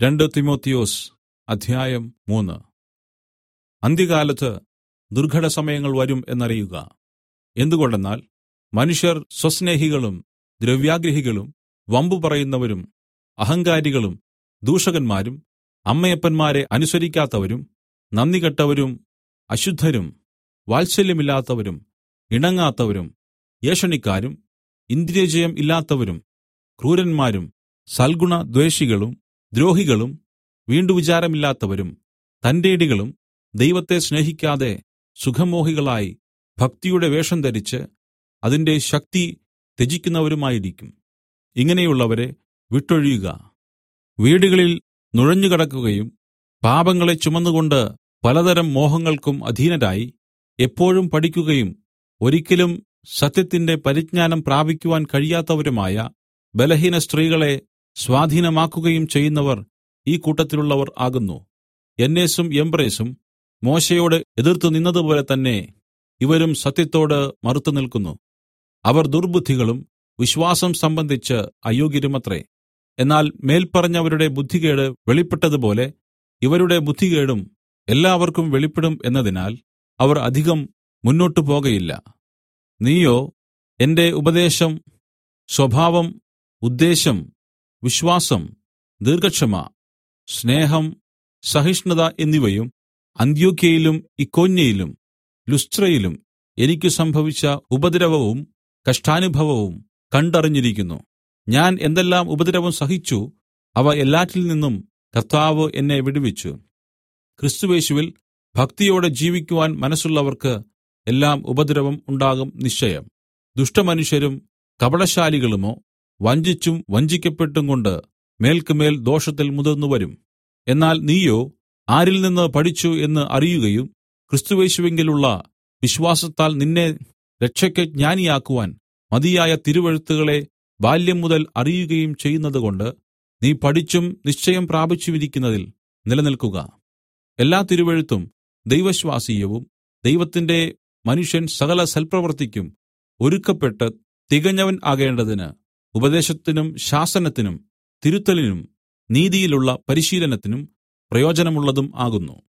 2 തിമോഥെയോസ് അധ്യായം 3. അന്ത്യകാലത്ത് ദുർഘടസമയങ്ങൾ വരും എന്നറിയുക. എന്തുകൊണ്ടെന്നാൽ മനുഷ്യർ സ്വസ്നേഹികളും ദ്രവ്യാഗ്രഹികളും വമ്പു പറയുന്നവരും അഹങ്കാരികളും ദൂഷകന്മാരും അമ്മയപ്പന്മാരെ അനുസരിക്കാത്തവരും നന്ദികെട്ടവരും അശുദ്ധരും വാത്സല്യമില്ലാത്തവരും ഇണങ്ങാത്തവരും ഏഷണിക്കാരും ഇന്ദ്രിയജയം ഇല്ലാത്തവരും ക്രൂരന്മാരും സൽഗുണദ്വേഷികളും ദ്രോഹികളും വീണ്ടുവിചാരമില്ലാത്തവരും തന്റേടികളും ദൈവത്തെ സ്നേഹിക്കാതെ സുഖമോഹികളായി ഭക്തിയുടെ വേഷം ധരിച്ച് അതിന്റെ ശക്തി ത്യജിക്കുന്നവരുമായിരിക്കും. ഇങ്ങനെയുള്ളവരെ വിട്ടൊഴിയുക. വീടുകളിൽ നുഴഞ്ഞുകടക്കുകയും പാപങ്ങളെ ചുമന്നുകൊണ്ട് പലതരം മോഹങ്ങൾക്കും അധീനരായി എപ്പോഴും പഠിക്കുകയും ഒരിക്കലും സത്യത്തിന്റെ പരിജ്ഞാനം പ്രാപിക്കുവാൻ കഴിയാത്തവരുമായ ബലഹീന സ്ത്രീകളെ സ്വാധീനമാക്കുകയും ചെയ്യുന്നവർ ഈ കൂട്ടത്തിലുള്ളവർ ആകുന്നു. യന്നേസും യംബ്രേസും മോശെയോട് എതിർത്തു നിന്നതുപോലെ തന്നെ ഇവരും സത്യത്തോട് മറുത്തു നിൽക്കുന്നു. അവർ ദുർബുദ്ധികളും വിശ്വാസം സംബന്ധിച്ച് അയോഗ്യരുമത്രേ. എന്നാൽ മേൽപ്പറഞ്ഞവരുടെ ബുദ്ധികേട് വെളിപ്പെട്ടതുപോലെ ഇവരുടെ ബുദ്ധികേടും എല്ലാവർക്കും വെളിപ്പെടും എന്നതിനാൽ അവർ അധികം മുന്നോട്ടു പോകയില്ല. നീയോ എന്റെ ഉപദേശം, സ്വഭാവം, ഉദ്ദേശം, വിശ്വാസം, ദീർഘക്ഷമ, സ്നേഹം, സഹിഷ്ണുത എന്നിവയും അന്ത്യൊക്യയിലും ഇക്കോന്യയിലും ലുസ്ത്രയിലും എനിക്ക് സംഭവിച്ച ഉപദ്രവവും കഷ്ടാനുഭവവും കണ്ടറിഞ്ഞിരിക്കുന്നു. ഞാൻ എന്തെല്ലാം ഉപദ്രവം സഹിച്ചു, അവ എല്ലാറ്റിൽ നിന്നും കർത്താവ് എന്നെ വിടുവിച്ചു. ക്രിസ്തുയേശുവിൽ ഭക്തിയോടെ ജീവിക്കുവാൻ മനസ്സുള്ളവർക്ക് എല്ലാം ഉപദ്രവം ഉണ്ടാകും നിശ്ചയം. ദുഷ്ടമനുഷ്യരും കപടശാലികളുമോ വഞ്ചിച്ചും വഞ്ചിക്കപ്പെട്ടും കൊണ്ട് മേൽക്കുമേൽ ദോഷത്തിൽ മുതിർന്നുവരും. എന്നാൽ നീയോ ആരിൽ നിന്ന് പഠിച്ചു എന്ന് അറിയുകയും ക്രിസ്തുയേശുവിങ്കലുള്ള വിശ്വാസത്താൽ നിന്നെ രക്ഷയ്ക്ക് ജ്ഞാനിയാക്കുവാൻ മതിയായ തിരുവെഴുത്തുകളെ ബാല്യം മുതൽ അറിയുകയും ചെയ്യുന്നതുകൊണ്ട് നീ പഠിച്ചും നിശ്ചയം പ്രാപിച്ചുമിരിക്കുന്നതിൽ നിലനിൽക്കുക. എല്ലാ തിരുവെഴുത്തും ദൈവശ്വാസീയവും ദൈവത്തിന്റെ മനുഷ്യൻ സകല സൽപ്രവൃത്തിക്കും ഒരുക്കപ്പെട്ട് തികഞ്ഞവൻ ആകേണ്ടതിന് ഉപദേശത്തിനും ശാസനത്തിനും തിരുത്തലിനും നീതിയിലുള്ള പരിശീലനത്തിനും പ്രയോജനമുള്ളതും ആകുന്നു.